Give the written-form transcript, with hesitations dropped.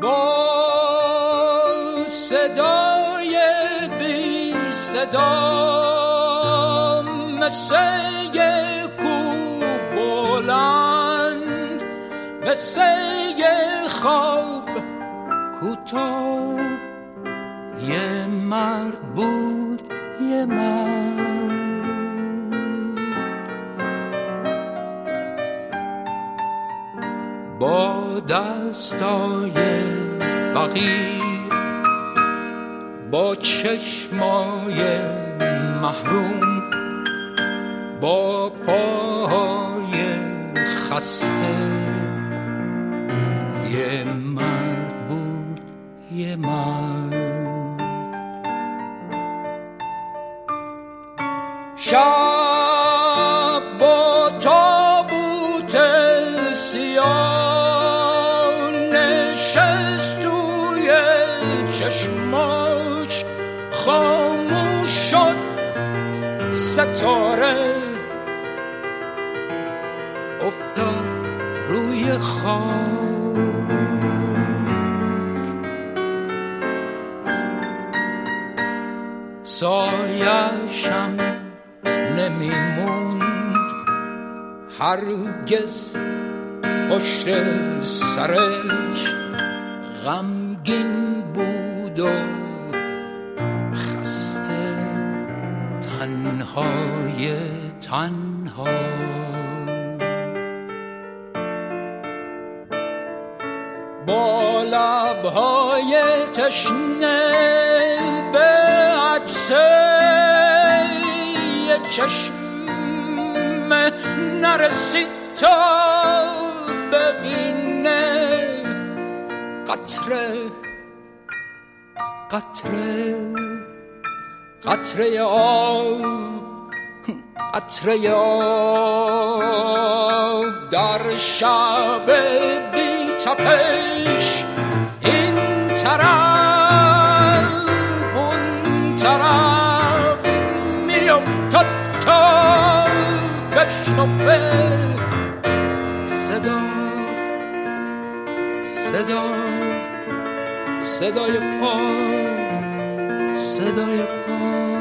با صدای بی صدا مثل یه کوه بلند، مثل یه خواب کوتاه، یه مرد بود، یه مرد با دستای فقیر، با چشمای محروم، با پاهای خسته، یه مرد بود، یه مرد. شب با تابوت سیاه نشست توی چشماش، خاموش شد ستاره، افتاد روی خاک. سایه‌شم نمیموند هرگز پشت سرش، غمگین بود و خسته، تنهای تنها. با لبهای تشنه به عکس یه چشم نرسید تا ببینه قطره قطره قطره آب، قطره آب در شب بی تپش، این طرف اون طرف میافتاد تا بشنفه صدا صدا صدای پا، صدای پا.